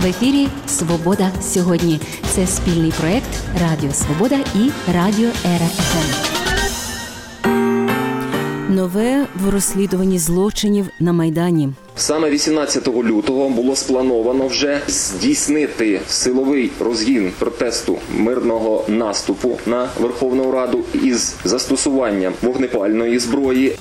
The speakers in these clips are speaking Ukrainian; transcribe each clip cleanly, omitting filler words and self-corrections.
В ефірі «Свобода сьогодні». Це спільний проєкт Радіо Свобода і Радіо Ера ФМ. Нове в розслідуванні злочинів на Майдані. Саме 18 лютого було сплановано вже здійснити силовий розгін протесту мирного наступу на Верховну Раду із застосуванням вогнепальної зброї.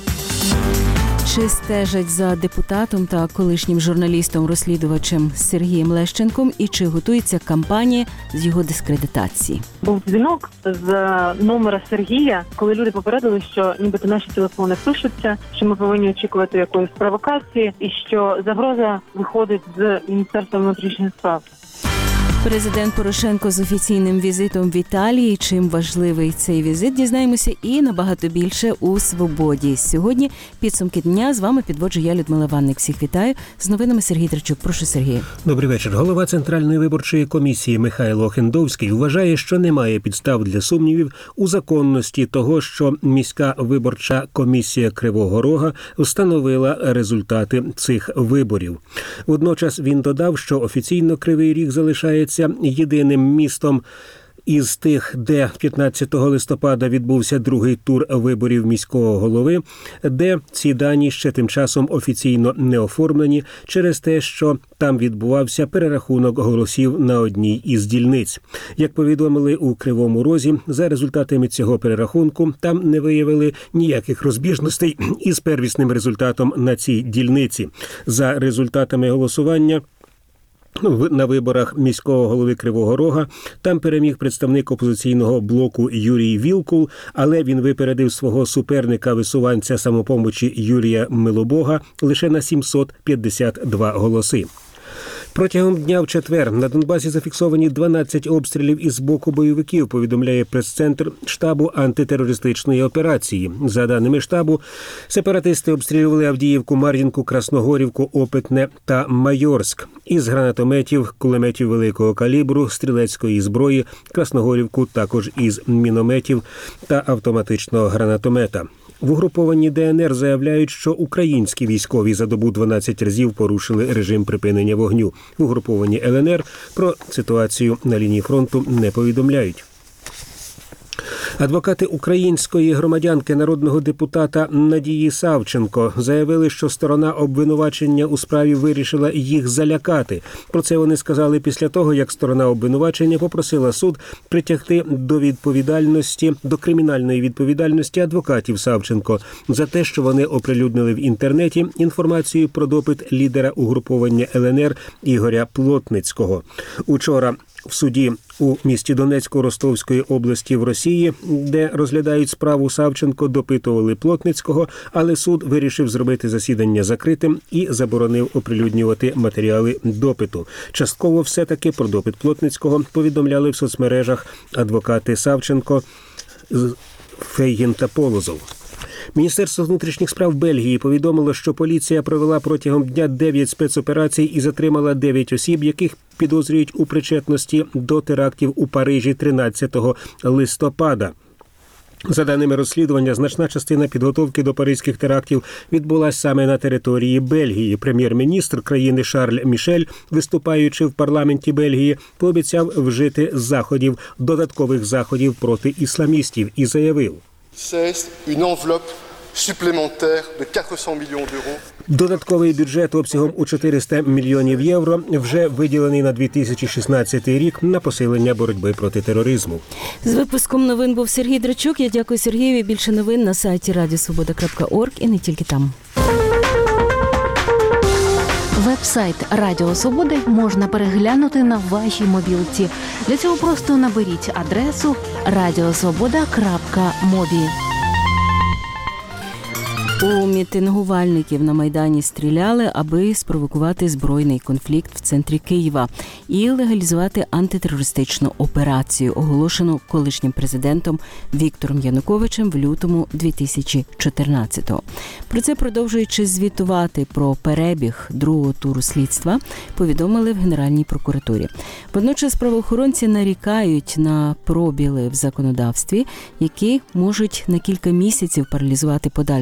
Чи стежать за депутатом та колишнім журналістом-розслідувачем Сергієм Лещенком і чи готується кампанія з його дискредитації? Був дзвінок з номера Сергія, коли люди попередили, що нібито наші телефони пишуться, що ми повинні очікувати якоїсь провокації і що загроза виходить з Міністерства внутрішніх справ. Президент Порошенко з офіційним візитом в Італії. Чим важливий цей візит, дізнаємося і набагато більше у «Свободі». Сьогодні підсумки дня. З вами підводжу я, Людмила Ванник. Всіх вітаю. З новинами Сергій Драчук. Прошу, Сергій. Добрий вечір. Голова Центральної виборчої комісії Михайло Охендовський вважає, що немає підстав для сумнівів у законності того, що міська виборча комісія Кривого Рога встановила результати цих виборів. Водночас він додав, що офіційно Кривий Ріг залишається єдиним містом із тих, де 15 листопада відбувся другий тур виборів міського голови, де ці дані ще тим часом офіційно не оформлені через те, що там відбувався перерахунок голосів на одній із дільниць. Як повідомили у Кривому Розі, за результатами цього перерахунку там не виявили ніяких розбіжностей із первісним результатом на цій дільниці. За результатами голосування на виборах міського голови Кривого Рога там переміг представник опозиційного блоку Юрій Вілкул, але він випередив свого суперника-висуванця «Самопомочі» Юрія Милобога лише на 752 голоси. Протягом дня в четвер на Донбасі зафіксовані 12 обстрілів із боку бойовиків, повідомляє прес-центр штабу антитерористичної операції. За даними штабу, сепаратисти обстрілювали Авдіївку, Мар'їнку, Красногорівку, Опитне та Майорськ. Із гранатометів, кулеметів великого калібру, стрілецької зброї, Красногорівку також із мінометів та автоматичного гранатомета. В угрупованні ДНР заявляють, що українські військові за добу 12 разів порушили режим припинення вогню. В угрупованні ЛНР про ситуацію на лінії фронту не повідомляють. Адвокати української громадянки народного депутата Надії Савченко заявили, що сторона обвинувачення у справі вирішила їх залякати. Про це вони сказали після того, як сторона обвинувачення попросила суд притягти до кримінальної відповідальності адвокатів Савченко за те, що вони оприлюднили в інтернеті інформацію про допит лідера угруповання ЛНР Ігоря Плотницького. Учора в суді у місті Донецьку Ростовської області в Росії, де розглядають справу Савченко, допитували Плотницького, але суд вирішив зробити засідання закритим і заборонив оприлюднювати матеріали допиту. Частково все-таки про допит Плотницького повідомляли в соцмережах адвокати Савченко, Фейгін та Полозов. Міністерство внутрішніх справ Бельгії повідомило, що поліція провела протягом дня 9 спецоперацій і затримала 9 осіб, яких підозрюють у причетності до терактів у Парижі 13 листопада. За даними розслідування, значна частина підготовки до паризьких терактів відбулася саме на території Бельгії. Прем'єр-міністр країни Шарль Мішель, виступаючи в парламенті Бельгії, пообіцяв вжити додаткових заходів проти ісламістів і заявив: додатковий бюджет обсягом у 400 мільйонів євро вже виділений на 2016 рік на посилення боротьби проти тероризму. З випуском новин був Сергій Драчук. Я дякую Сергієві. Більше новин на сайті radiosvoboda.org і не тільки там. Веб-сайт Радіо Свободи можна переглянути на вашій мобілці. Для цього просто наберіть адресу radiosvoboda.mobi. У мітингувальників на Майдані стріляли, аби спровокувати збройний конфлікт в центрі Києва і легалізувати антитерористичну операцію, оголошену колишнім президентом Віктором Януковичем в лютому 2014-го. Про це, продовжуючи звітувати про перебіг другого туру слідства, повідомили в Генеральній прокуратурі. Водночас правоохоронці нарікають на пробіли в законодавстві, які можуть на кілька місяців паралізувати подальші розслідування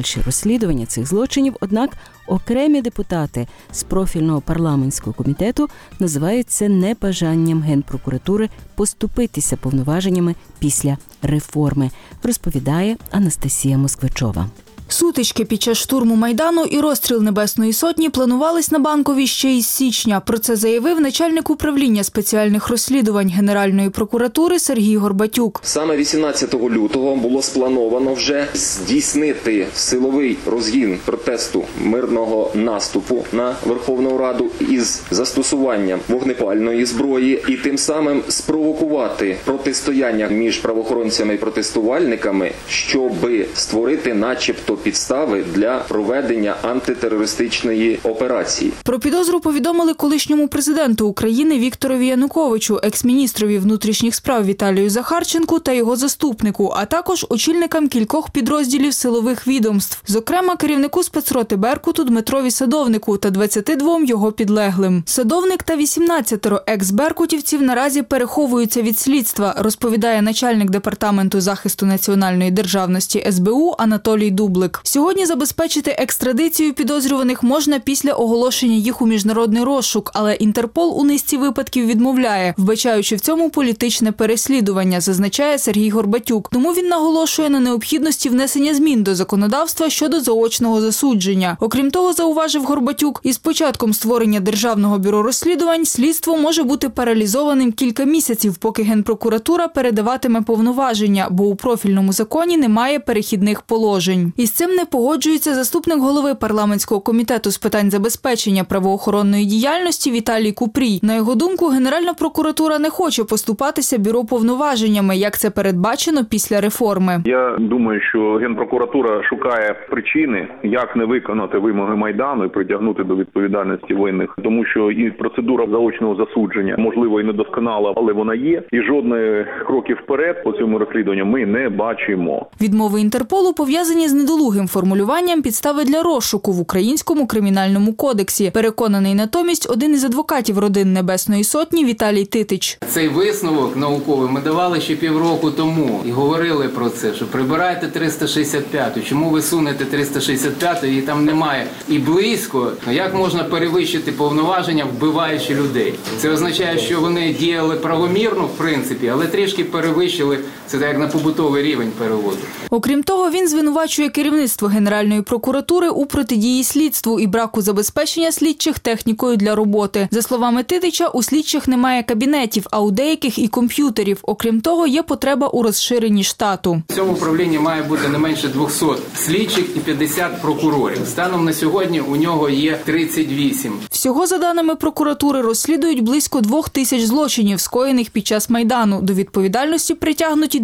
розслідування цих злочинів, однак окремі депутати з профільного парламентського комітету називають це небажанням Генпрокуратури поступитися повноваженнями після реформи, розповідає Анастасія Москвичова. Сутички під час штурму Майдану і розстріл Небесної Сотні планувались на Банковій ще із січня. Про це заявив начальник управління спеціальних розслідувань Генеральної прокуратури Сергій Горбатюк. Саме 18 лютого було сплановано вже здійснити силовий розгін протесту мирного наступу на Верховну Раду із застосуванням вогнепальної зброї і тим самим спровокувати протистояння між правоохоронцями і протестувальниками, щоби створити начебто підстави для проведення антитерористичної операції. Про підозру повідомили колишньому президенту України Вікторові Януковичу, екс-міністрові внутрішніх справ Віталію Захарченку та його заступнику, а також очільникам кількох підрозділів силових відомств, зокрема керівнику спецроти Беркуту Дмитрові Садовнику та 22 його підлеглим. Садовник та 18 екс-беркутівців наразі переховуються від слідства, розповідає начальник департаменту захисту національної державності СБУ Анатолій Дублик. Сьогодні забезпечити екстрадицію підозрюваних можна після оголошення їх у міжнародний розшук, але Інтерпол у низці випадків відмовляє, вбачаючи в цьому політичне переслідування, зазначає Сергій Горбатюк. Тому він наголошує на необхідності внесення змін до законодавства щодо заочного засудження. Окрім того, зауважив Горбатюк, із початком створення Державного бюро розслідувань слідство може бути паралізованим кілька місяців, поки Генпрокуратура передаватиме повноваження, бо у профільному законі немає перехідних положень. Із цим не погоджується заступник голови парламентського комітету з питань забезпечення правоохоронної діяльності Віталій Купрій. На його думку, Генеральна прокуратура не хоче поступатися бюро повноваженнями, як це передбачено після реформи. Я думаю, що Генпрокуратура шукає причини, як не виконати вимоги Майдану і притягнути до відповідальності винних, тому що і процедура заочного засудження, можливо, і недосконала, але вона є, і жодних кроків вперед по цьому розслідуванню ми не бачимо. Відмови Інтерполу пов'язані з недолугим формулюванням підстави для розшуку в Українському кримінальному кодексі. Переконаний натомість один із адвокатів родин Небесної Сотні Віталій Титич. Цей висновок науковий ми давали ще півроку тому і говорили про це, що прибирайте 365-ту. Чому ви сунете 365-ту, її там немає. І близько, як можна перевищити повноваження, вбиваючи людей? Це означає, що вони діяли правомірно, в принципі, але трішки перевищили, це так як на побутовий рівень переводу. Окрім того, він звинувачує керівництво Генеральної прокуратури у протидії слідству і браку забезпечення слідчих технікою для роботи. За словами Титича, у слідчих немає кабінетів, а у деяких і комп'ютерів. Окрім того, є потреба у розширенні штату. В цьому управлінні має бути не менше 200 слідчих і 50 прокурорів. Станом на сьогодні у нього є 38. Всього, за даними прокуратури, розслідують близько 2000 злочинів, скоєних під час Майдану. До відповідальності притягнуті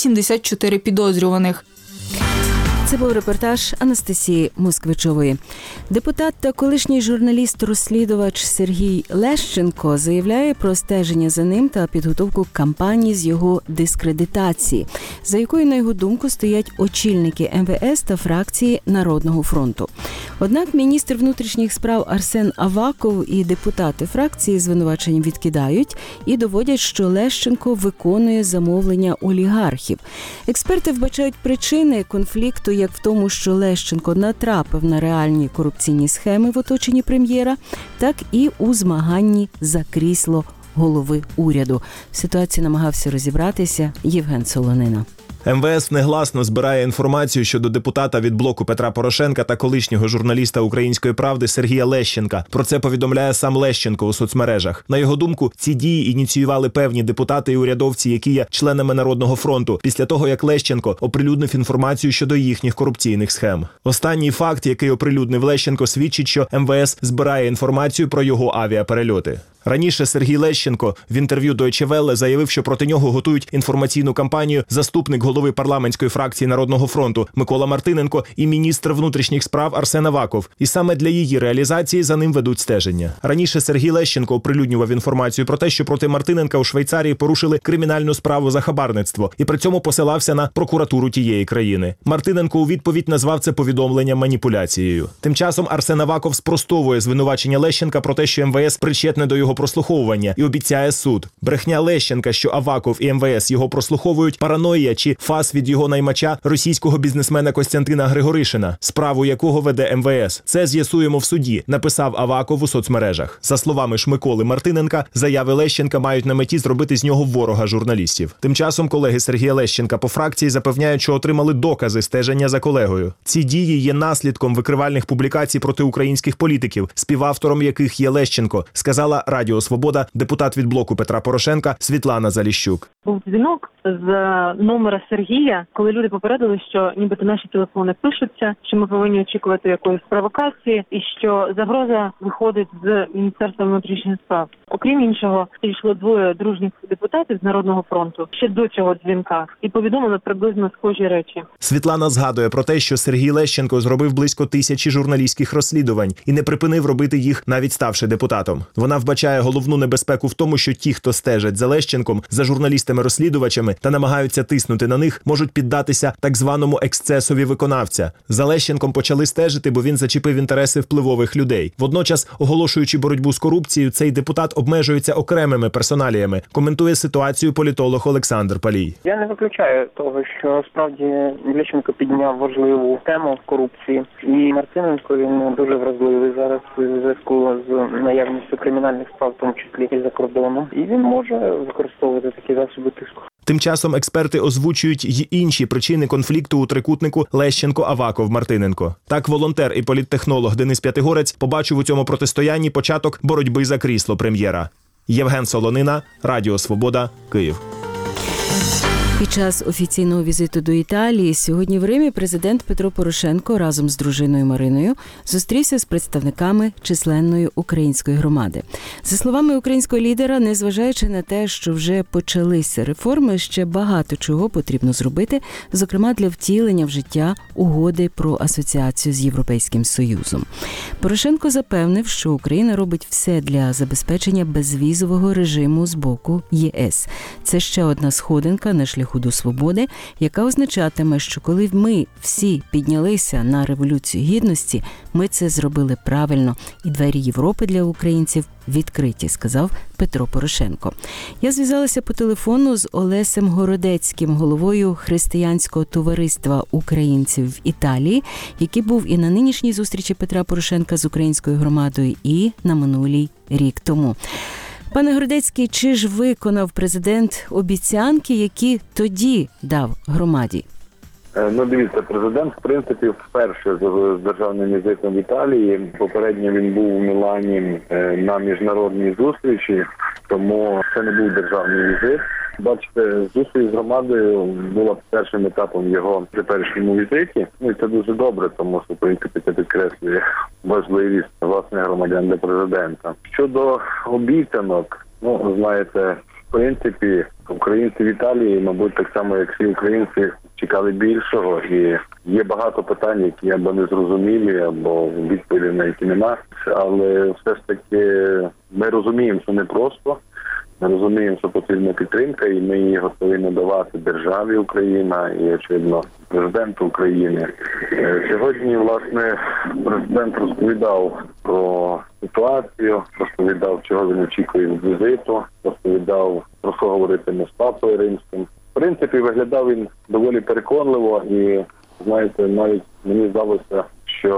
274 підозрюваних. Це був репортаж Анастасії Москвичової. Депутат та колишній журналіст-розслідувач Сергій Лещенко заявляє про стеження за ним та підготовку кампанії з його дискредитації, за якою, на його думку, стоять очільники МВС та фракції Народного фронту. Однак міністр внутрішніх справ Арсен Аваков і депутати фракції звинувачень відкидають і доводять, що Лещенко виконує замовлення олігархів. Експерти вбачають причини конфлікту як в тому, що Лещенко натрапив на реальні корупційні схеми в оточенні прем'єра, так і у змаганні за крісло голови уряду. В ситуації намагався розібратися Євген Солонина. МВС негласно збирає інформацію щодо депутата від блоку Петра Порошенка та колишнього журналіста «Української правди» Сергія Лещенка. Про це повідомляє сам Лещенко у соцмережах. На його думку, ці дії ініціювали певні депутати і урядовці, які є членами Народного фронту, після того, як Лещенко оприлюднив інформацію щодо їхніх корупційних схем. Останній факт, який оприлюднив Лещенко, свідчить, що МВС збирає інформацію про його авіаперельоти. Раніше Сергій Лещенко в інтерв'ю Deutsche Welle заявив, що проти нього готують інформаційну кампанію заступник голови парламентської фракції Народного фронту Микола Мартиненко і міністр внутрішніх справ Арсен Аваков. І саме для її реалізації за ним ведуть стеження. Раніше Сергій Лещенко оприлюднював інформацію про те, що проти Мартиненка у Швейцарії порушили кримінальну справу за хабарництво і при цьому посилався на прокуратуру тієї країни. Мартиненко у відповідь назвав це повідомленням маніпуляцією. Тим часом Арсен Аваков спростовує звинувачення Лещенка про те, що МВС причетне до його його прослуховування і обіцяє суд. Брехня Лещенка, що Аваков і МВС його прослуховують, параноя чи фас від його наймача, російського бізнесмена Костянтина Григоришина, справу якого веде МВС. Це з'ясуємо в суді, написав Аваков у соцмережах. За словами ж Миколи Мартиненка, заяви Лещенка мають на меті зробити з нього ворога журналістів. Тим часом колеги Сергія Лещенка по фракції запевняють, що отримали докази стеження за колегою. Ці дії є наслідком викривальних публікацій проти українських політиків, співавтором яких є Лещенко, сказала Радіо Свобода депутат від блоку Петра Порошенка Світлана Заліщук. Був дзвінок з номера Сергія, коли люди попередили, що нібито наші телефони пишуться, що ми повинні очікувати якоїсь провокації і що загроза виходить з Міністерства внутрішніх справ. Окрім іншого, прийшло двоє дружніх депутатів з Народного фронту ще до цього дзвінка і повідомили приблизно схожі речі. Світлана згадує про те, що Сергій Лещенко зробив близько 1000 журналістських розслідувань і не припинив робити їх, навіть ставши депутатом. Вона вбачає головну небезпеку в тому, що ті, хто стежать за Лещенком, за журналістами-розслідувачами та намагаються тиснути на них, можуть піддатися так званому ексцесові виконавця. За Лещенком почали стежити, бо він зачепив інтереси впливових людей. Водночас, оголошуючи боротьбу з корупцією, цей депутат обмежується окремими персоналіями, коментує ситуацію політолог Олександр Палій. Я не виключаю того, що справді Лещенко підняв важливу тему корупції, і Мартиненко, він дуже вразливий зараз у зв'язку з наявністю кримінальних справ, в тому числі і за кордоном, і він може використовувати такі засоби тиску. Тим часом експерти озвучують й інші причини конфлікту у трикутнику Лещенко-Аваков-Мартиненко. Так, волонтер і політтехнолог Денис П'ятигорець побачив у цьому протистоянні початок боротьби за крісло прем'єра. Євген Солонина, Радіо Свобода, Київ. Під час офіційного візиту до Італії сьогодні в Римі президент Петро Порошенко разом з дружиною Мариною зустрівся з представниками численної української громади. За словами українського лідера, незважаючи на те, що вже почалися реформи, ще багато чого потрібно зробити, зокрема для втілення в життя угоди про асоціацію з Європейським Союзом. Порошенко запевнив, що Україна робить все для забезпечення безвізового режиму з боку ЄС. Це ще одна сходинка на шляху до свободи, яка означатиме, що коли ми всі піднялися на Революцію Гідності, ми це зробили правильно, і двері Європи для українців відкриті, сказав Петро Порошенко. Я зв'язалася по телефону з Олесем Городецьким, головою Християнського товариства українців в Італії, який був і на нинішній зустрічі Петра Порошенка з українською громадою, і на минулій рік тому. Пане Городецький, чи ж виконав президент обіцянки, які тоді дав громаді? Дивіться, президент, в принципі, вперше з державним візитом в Італії. Попередньо він був у Мілані на міжнародній зустрічі, тому це не був державний візит. Бачите, зустріч з громадою була першим етапом його теперішньому візиті. І це дуже добре, тому що, в принципі, це підкреслює важливість власне громадян для президента. Щодо обіцянок, знаєте, в принципі, українці в Італії, мабуть, так само, як всі українці, чекали більшого. І є багато питань, які або не зрозумілі, або відповіді на які нема. Але все ж таки ми розуміємо, що не просто. Ми розуміємо, що потрібна підтримка, і ми її готові надавати державі Україна і, очевидно, президенту України. Сьогодні, власне, президент розповідав про ситуацію, розповідав, чого він очікує від візиту, розповідав, про що говоритиме з Папою Римським. В принципі, виглядав він доволі переконливо і, знаєте, навіть мені здалося,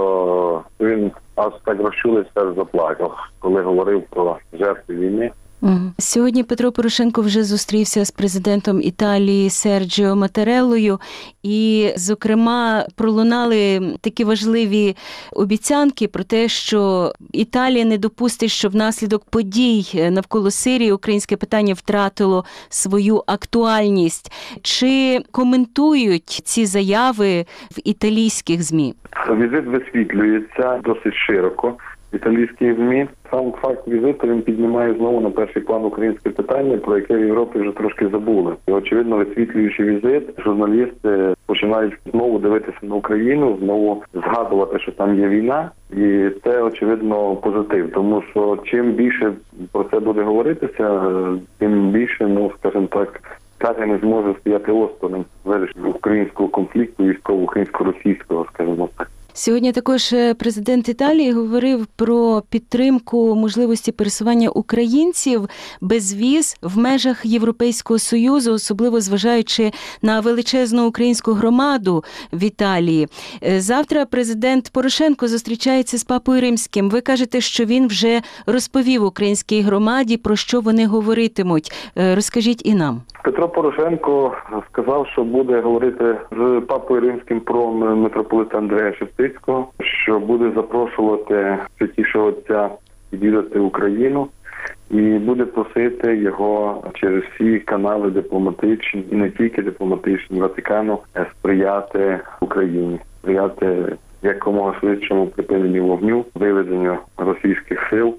що він аж так розчулився, аж заплакав, коли говорив про жертви війни. Сьогодні Петро Порошенко вже зустрівся з президентом Італії Серджіо Матареллою і, зокрема, пролунали такі важливі обіцянки про те, що Італія не допустить, що внаслідок подій навколо Сирії українське питання втратило свою актуальність. Чи коментують ці заяви в італійських ЗМІ? Візит висвітлюється досить широко. Італійські ЗМІ. Сам факт візиту, він піднімає знову на перший план українське питання, про яке в Європі вже трошки забули. І, очевидно, висвітлюючи візит, журналісти починають знову дивитися на Україну, знову згадувати, що там є війна. І це, очевидно, позитив. Тому що чим більше про це буде говоритися, тим більше, скажімо так, Італія не зможе стояти осторонь вирішення українського конфлікту, військово-українсько-російського, скажімо так. Сьогодні також президент Італії говорив про підтримку можливості пересування українців без віз в межах Європейського Союзу, особливо зважаючи на величезну українську громаду в Італії. Завтра президент Порошенко зустрічається з Папою Римським. Ви кажете, що він вже розповів українській громаді, про що вони говоритимуть. Розкажіть і нам. Петро Порошенко сказав, що буде говорити з Папою Римським про митрополита Андрея Шептицького, що буде запрошувати Святішого Отця відвідати Україну і буде просити його через всі канали дипломатичні, і не тільки дипломатичні, Ватикану, сприяти Україні, сприяти якомога швидшому припиненню вогню, виведенню російських сил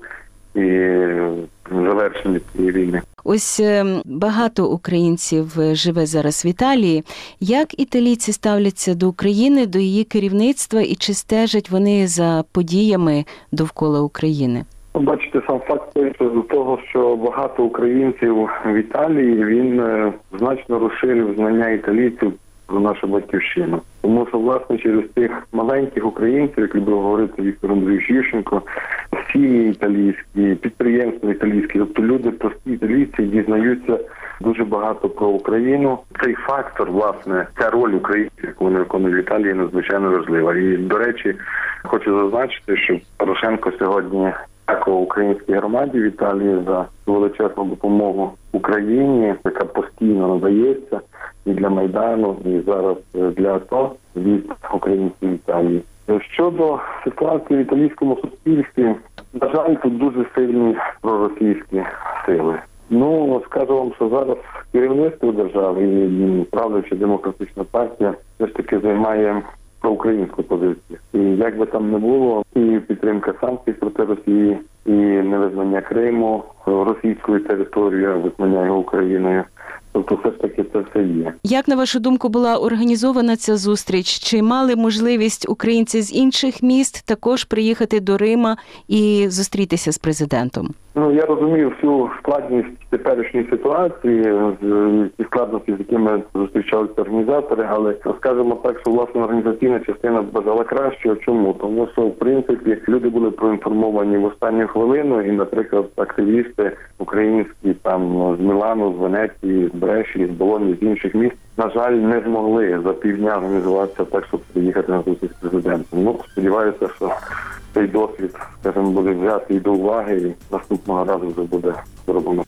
і завершенню цієї війни. Ось багато українців живе зараз в Італії. Як італійці ставляться до України, до її керівництва, і чи стежать вони за подіями довкола України? Бачите, сам факт того, що багато українців в Італії, він значно розширив знання італійців про нашу батьківщину. Тому що, власне, через тих маленьких українців, як любив говорити Віктор Андрійович Ющенко, сім'ї італійські, підприємства італійські, тобто люди, прості італійці, дізнаються дуже багато про Україну. Цей фактор, власне, ця роль українців, яку вони виконують в Італії, надзвичайно важлива. І, до речі, хочу зазначити, що Порошенко сьогодні дякував українській громаді в Італії за величезну допомогу Україні, яка постійно надається і для Майдану, і зараз для АТО від українців Італії. Щодо ситуації в італійському суспільстві, на жаль, тут дуже сильні проросійські сили. Скажу вам, що зараз керівництво держави і правляча демократична партія все ж таки займає проукраїнську позицію. І як би там не було, і підтримка санкцій проти Росії, і невизнання Криму російською територією, а визнання його Україною. Тобто все ж таки це все є. Як, на вашу думку, була організована ця зустріч? Чи мали можливість українці з інших міст також приїхати до Рима і зустрітися з президентом? Я розумію всю складність теперішньої ситуації, ті складності, з якими зустрічалися організатори, але скажімо так, що власне організаційна частина бажала кращого. Чому? Тому що, в принципі, люди були проінформовані в останню хвилину, і, наприклад, активісти українські там з Мілану, з Венеції, з Бреші, з Болоні, з інших міст, на жаль, не змогли за півдня організуватися так, щоб приїхати на зустріч з президентом. Сподіваюся, що цей досвід, скажімо, буде взятий до уваги і наступного разу вже буде зроблено.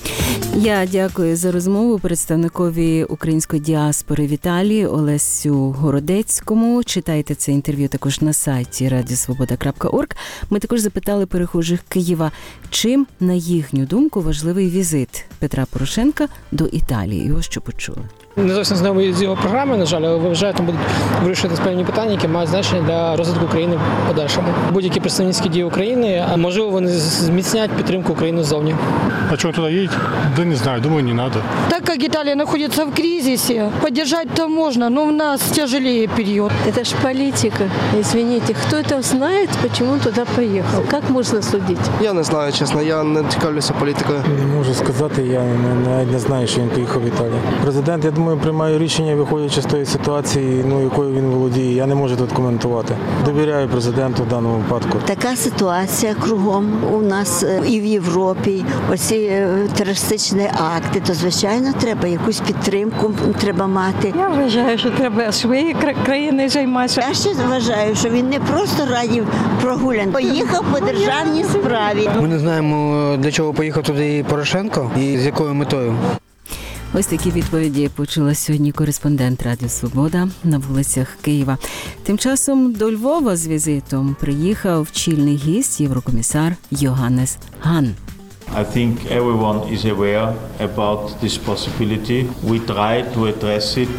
Я дякую за розмову представникові української діаспори в Італії Олесю Городецькому. Читайте це інтерв'ю також на сайті radiosvoboda.org. Ми також запитали перехожих Києва, чим, на їхню думку, важливий візит Петра Порошенка до Італії. І ось що почули. Не зовсім знайомий з його програми, на жаль, але вважаю, там будуть вирішувати певні питання, які мають значення для розвитку України в подальшому. Будь-які представницькі дії України, а можливо, вони зміцнять підтримку України ззовні. А чого туди їдь? Да не знаю, думаю, не надо. Так как Италия находится в кризисе, поддержать-то можно, но у нас тяжелее период. Это ж политика. Извините, кто это знает, почему туда поехал? Как можно судить? Я не знаю, чесно, я не цікавлюся політикою. Не можу сказати, я не знаю, що він поїхав в Італію. Президент, я думаю, приймає рішення, виходячи з тої ситуації, якою він володіє. Я не можу тут коментувати. Довіряю президенту в даному випадку. Така ситуація кругом у нас і в Європі. Оці терористичні акти, то, звичайно, треба якусь підтримку треба мати. Я вважаю, що треба своєю країною займатися. Я ще вважаю, що він не просто раді прогулян, поїхав по державній справі. Ми не знаємо, для чого поїхав туди Порошенко і з якою метою. Ось такі відповіді почула сьогодні кореспондент Радіо Свобода на вулицях Києва. Тим часом до Львова з візитом приїхав чільний гість, єврокомісар Йоханнес Хан. I think everyone is aware about this possibility. We try to address it.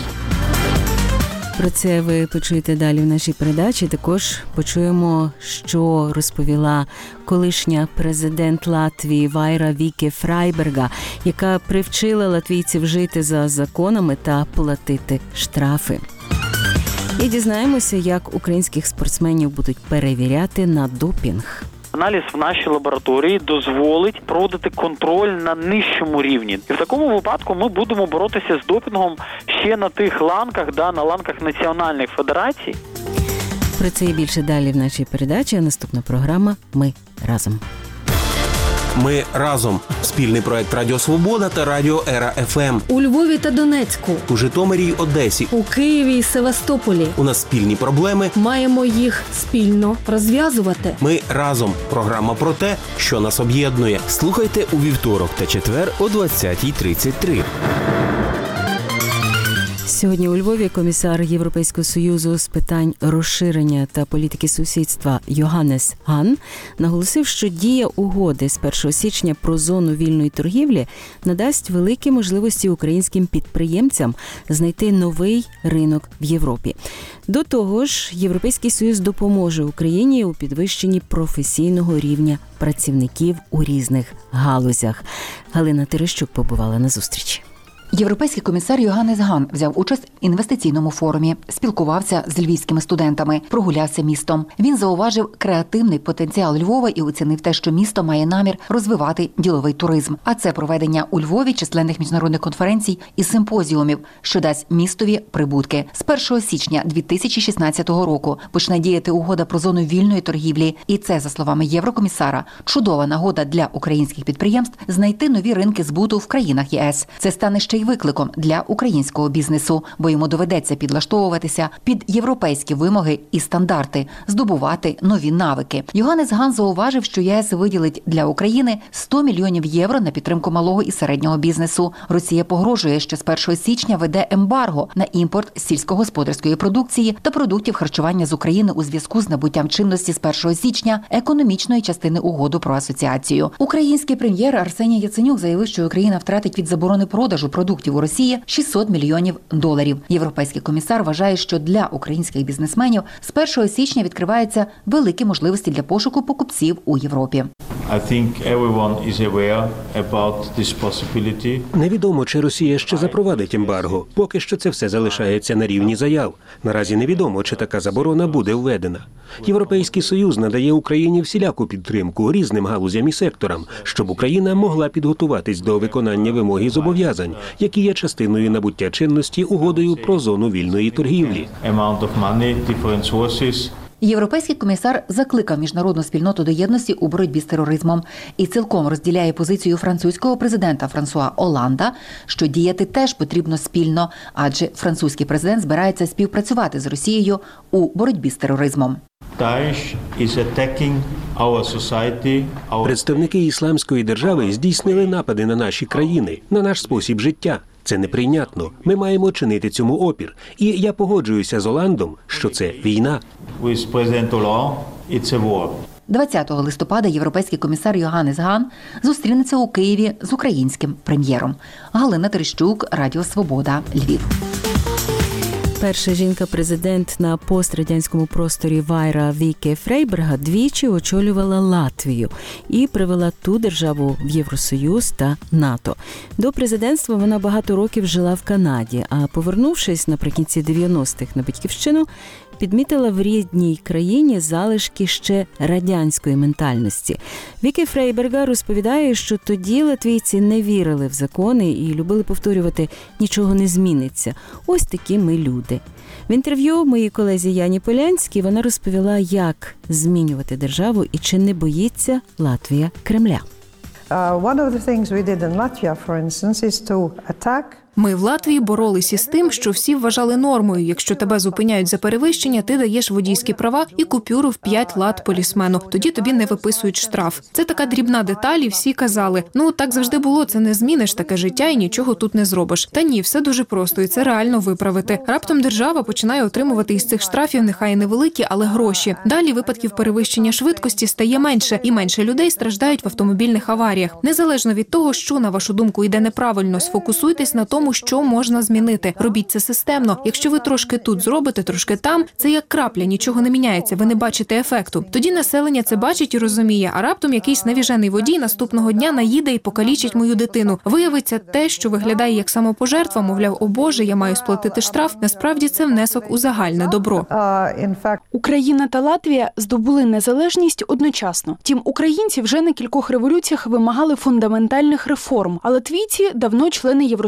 Про це ви почуєте далі в нашій передачі. Також почуємо, що розповіла колишня президент Латвії Вайра Віке Фрайберга, яка привчила латвійців жити за законами та платити штрафи. І дізнаємося, як українських спортсменів будуть перевіряти на допінг. Аналіз в нашій лабораторії дозволить проводити контроль на нижчому рівні. І в такому випадку ми будемо боротися з допінгом ще на тих ланках, на ланках національних федерацій. Про це і більше далі в нашій передачі. А наступна програма «Ми разом». Ми разом. Спільний проект Радіо Свобода та Радіо Ера ФМ. У Львові та Донецьку. У Житомирі й Одесі. У Києві і Севастополі. У нас спільні проблеми. Маємо їх спільно розв'язувати. Ми разом. Програма про те, що нас об'єднує. Слухайте у вівторок та четвер о 20:33. Сьогодні у Львові комісар Європейського Союзу з питань розширення та політики сусідства Йоганнес Ган наголосив, що дія угоди з 1 січня про зону вільної торгівлі надасть великі можливості українським підприємцям знайти новий ринок в Європі. До того ж, Європейський Союз допоможе Україні у підвищенні професійного рівня працівників у різних галузях. Галина Терещук побувала на зустрічі. Європейський комісар Йоганнес Ган взяв участь в інвестиційному форумі, спілкувався з львівськими студентами, прогулявся містом. Він зауважив креативний потенціал Львова і оцінив те, що місто має намір розвивати діловий туризм. А це проведення у Львові численних міжнародних конференцій і симпозіумів, що дасть містові прибутки. З 1 січня 2016 року почне діяти угода про зону вільної торгівлі. І це, за словами єврокомісара, чудова нагода для українських підприємств знайти нові ринки збуту в країнах ЄС. Це стане ще й викликом для українського бізнесу, бо йому доведеться підлаштовуватися під європейські вимоги і стандарти, здобувати нові навики. Йоганнес Ган зауважив, що ЄС виділить для України 100 мільйонів євро на підтримку малого і середнього бізнесу. Росія погрожує, що з 1 січня веде ембарго на імпорт сільськогосподарської продукції та продуктів харчування з України у зв'язку з набуттям чинності з 1 січня економічної частини угоди про асоціацію. Український прем'єр Арсеній Яценюк заявив, що Україна втратить від заборони продажу продуктів у Росії $600 мільйонів. Європейський комісар вважає, що для українських бізнесменів з 1 січня відкриваються великі можливості для пошуку покупців у Європі. Невідомо, чи Росія ще запровадить ембарго. Поки що це все залишається на рівні заяв. Наразі невідомо, чи така заборона буде введена. Європейський Союз надає Україні всіляку підтримку різним галузям і секторам, щоб Україна могла підготуватись до виконання вимог і зобов'язань, які є частиною набуття чинності угодою про зону вільної торгівлі. Європейський комісар закликав міжнародну спільноту до єдності у боротьбі з тероризмом і цілком розділяє позицію французького президента Франсуа Олланда, що діяти теж потрібно спільно, адже французький президент збирається співпрацювати з Росією у боротьбі з тероризмом. Представники Ісламської держави здійснили напади на наші країни, на наш спосіб життя. Це неприйнятно. Ми маємо чинити цьому опір. І я погоджуюся з Оландом, що це війна. 20 листопада європейський комісар Йоганнес Ган зустрінеться у Києві з українським прем'єром. Галина Терещук, Радіо Свобода, Львів. Перша жінка-президент на пострадянському просторі Вайра Віке Фрейберга двічі очолювала Латвію і привела ту державу в Євросоюз та НАТО. До президентства вона багато років жила в Канаді, а повернувшись наприкінці 90-х на батьківщину, підмітила в рідній країні залишки ще радянської ментальності. Віке Фрейберга розповідає, що тоді латвійці не вірили в закони і любили повторювати «нічого не зміниться». Ось такі ми люди. В інтерв'ю моїй колезі Яні Полянській вона розповіла, як змінювати державу і чи не боїться Латвія Кремля. One of the things we did in Latvia, for instance, is to attack. Ми в Латвії боролися з тим, що всі вважали нормою. Якщо тебе зупиняють за перевищення, ти даєш водійські права і купюру в 5 лат полісмену. Тоді тобі не виписують штраф. Це така дрібна деталь, і всі казали, так завжди було, це не зміниш, таке життя і нічого тут не зробиш. Та ні, все дуже просто, і це реально виправити. Раптом держава починає отримувати із цих штрафів, нехай і невеликі, але гроші. Далі випадків перевищення швидкості стає менше, і менше людей страждають в автомобільних аваріях. Незалежно від того, що, на вашу думку, йде неправильно, сфокусуйтесь на тому, що можна змінити. Робіть це системно. Якщо ви трошки тут зробите, трошки там, це як крапля, нічого не міняється, ви не бачите ефекту. Тоді населення це бачить і розуміє, а раптом якийсь навіжений водій наступного дня наїде і покалічить мою дитину. Виявиться те, що виглядає як самопожертва, мовляв, о Боже, я маю сплатити штраф, насправді це внесок у загальне добро. Україна та Латвія здобули незалежність одночасно. Тім, українці вже на кількох революціях вимагали фундаментальних реформ, а латвійці давно члени Євросоюзу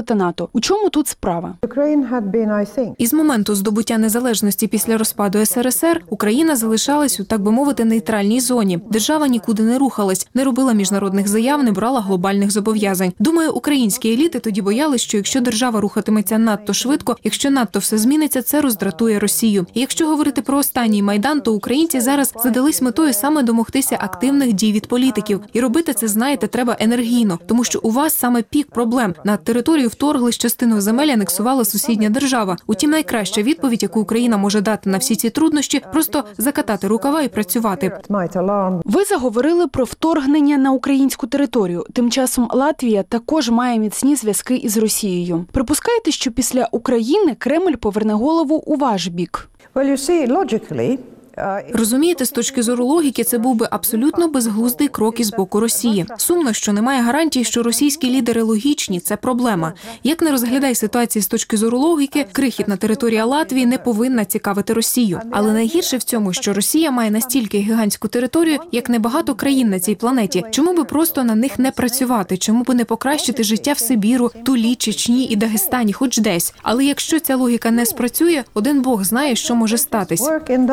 та НАТО. У чому тут справа? Із моменту здобуття незалежності після розпаду СРСР Україна залишалась у, так би мовити, нейтральній зоні. Держава нікуди не рухалась, не робила міжнародних заяв, не брала глобальних зобов'язань. Думаю, українські еліти тоді боялись, що якщо держава рухатиметься надто швидко, якщо надто все зміниться, це роздратує Росію. І якщо говорити про останній Майдан, то українці зараз задались метою саме домогтися активних дій від політиків. І робити це, знаєте, треба енергійно, тому що у вас саме пік проблем. На територію вторглись, частину земель анексувала сусідня держава. Утім, найкраща відповідь, яку Україна може дати на всі ці труднощі, просто закатати рукава і працювати. Ви заговорили про вторгнення на українську територію. Тим часом Латвія також має міцні зв'язки із Росією. Припускаєте, що після України Кремль поверне голову у ваш бік? Розумієте, з точки зору логіки, це був би абсолютно безглуздий крок із боку Росії. Сумно, що немає гарантій, що російські лідери логічні – це проблема. Як не розглядай ситуації з точки зору логіки, крихітна територія Латвії не повинна цікавити Росію. Але найгірше в цьому, що Росія має настільки гігантську територію, як небагато країн на цій планеті. Чому би просто на них не працювати? Чому би не покращити життя в Сибіру, Тулі, Чечні і Дагестані, хоч десь? Але якщо ця логіка не спрацює, один Бог знає, що може статись.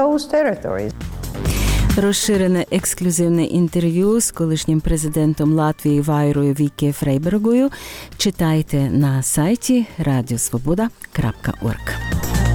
Розширене ексклюзивне інтерв'ю з колишнім президентом Латвії Вайрою Віке Фрейбергою читайте на сайті radiosvoboda.org.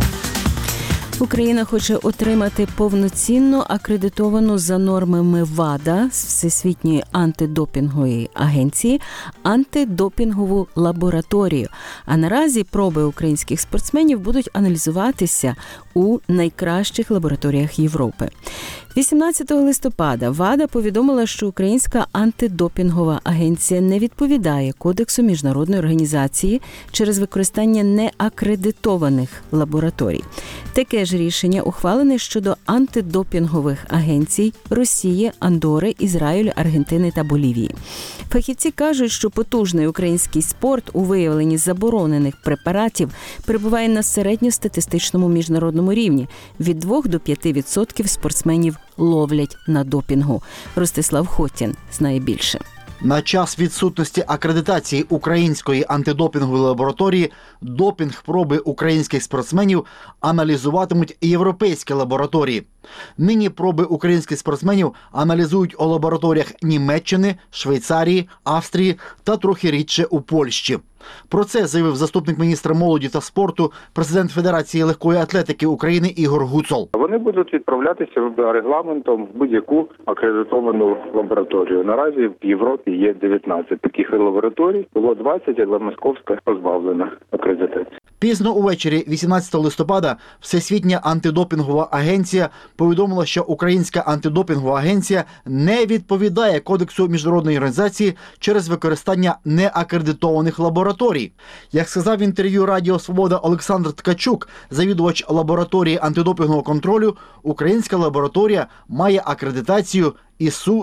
Україна хоче отримати повноцінно акредитовану за нормами ВАДА з Всесвітньої антидопінгової агенції антидопінгову лабораторію. А наразі проби українських спортсменів будуть аналізуватися у найкращих лабораторіях Європи. 18 листопада ВАДА повідомила, що Українська антидопінгова агенція не відповідає Кодексу міжнародної організації через використання неакредитованих лабораторій. Таке ж рішення ухвалене щодо антидопінгових агенцій Росії, Андори, Ізраїлю, Аргентини та Болівії. Фахівці кажуть, що потужний український спорт у виявленні заборонених препаратів перебуває на середньостатистичному міжнародному рівні. Від 2 до 5% спортсменів ловлять на допінгу. Ростислав Хотін знає більше. На час відсутності акредитації української антидопінгової лабораторії допінг-проби українських спортсменів аналізуватимуть європейські лабораторії. Нині проби українських спортсменів аналізують у лабораторіях Німеччини, Швейцарії, Австрії та трохи рідше у Польщі. Про це заявив заступник міністра молоді та спорту, президент Федерації легкої атлетики України Ігор Гуцул. Вони будуть відправлятися регламентом в будь-яку акредитовану лабораторію. Наразі в Європі є 19 таких лабораторій, було 20, але Московська позбавлена акредитації. Пізно увечері 18 листопада Всесвітня антидопінгова агенція повідомила, що Українська антидопінгова агенція не відповідає Кодексу міжнародної організації через використання неакредитованих лабораторій. Як сказав в інтерв'ю Радіо Свобода Олександр Ткачук, завідувач лабораторії антидопінгового контролю, українська лабораторія має акредитацію ІСУ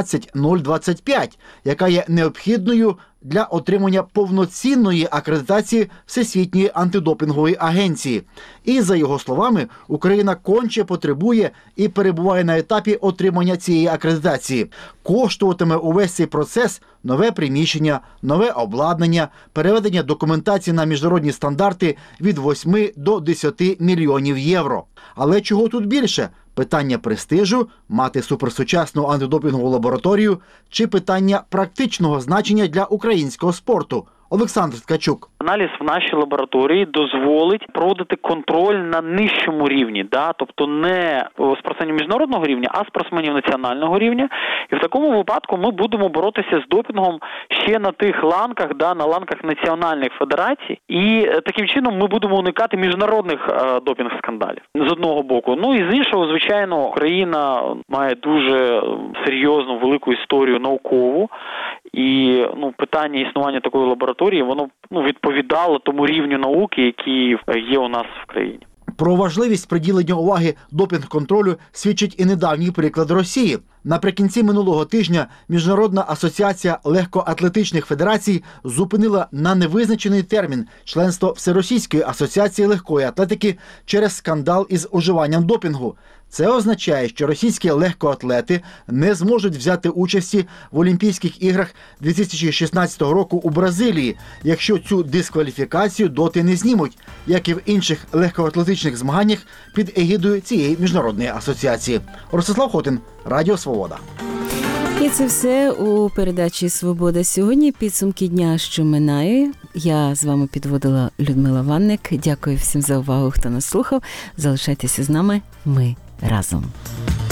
17025, яка є необхідною для отримання повноцінної акредитації Всесвітньої антидопінгової агенції. І, за його словами, Україна конче потребує і перебуває на етапі отримання цієї акредитації. Коштуватиме увесь цей процес нове приміщення, нове обладнання, переведення документації на міжнародні стандарти від 8 до 10 мільйонів євро. Але чого тут більше? Питання престижу, мати суперсучасну антидопінгову лабораторію чи питання практичного значення для українського спорту? Олександр Ткачук. Аналіз в нашій лабораторії дозволить проводити контроль на нижчому рівні, тобто не спортсменів міжнародного рівня, а спортсменів національного рівня. І в такому випадку ми будемо боротися з допінгом ще на тих ланках, на ланках національних федерацій. І таким чином ми будемо уникати міжнародних допінг-скандалів з одного боку. І з іншого, звичайно, Україна має дуже серйозну, велику історію наукову. І питання існування такої лабораторії, воно відповідало тому рівню науки, який є у нас в країні. Про важливість приділення уваги допінг-контролю свідчить і недавній приклад Росії. Наприкінці минулого тижня Міжнародна асоціація легкоатлетичних федерацій зупинила на невизначений термін членство Всеросійської асоціації легкої атлетики через скандал із уживанням допінгу. Це означає, що російські легкоатлети не зможуть взяти участі в Олімпійських іграх 2016 року у Бразилії, якщо цю дискваліфікацію доти не знімуть, як і в інших легкоатлетичних змаганнях під егідою цієї міжнародної асоціації. Ростислав Хотин, Радіо Свобода. І це все у передачі «Свобода сьогодні». Підсумки дня, що минає. Я з вами підводила Людмила Ванник. Дякую всім за увагу, хто нас слухав. Залишайтеся з нами. Ми разом.